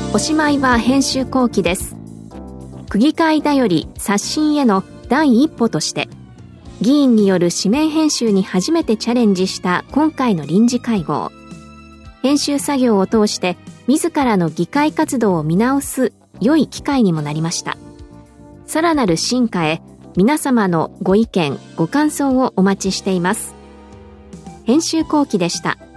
おしまいは編集後期です。区議会だより刷新への第一歩として、議員による紙面編集に初めてチャレンジした今回の臨時会合。編集作業を通して自らの議会活動を見直す良い機会にもなりました。さらなる進化へ皆様のご意見ご感想をお待ちしています。編集後期でした。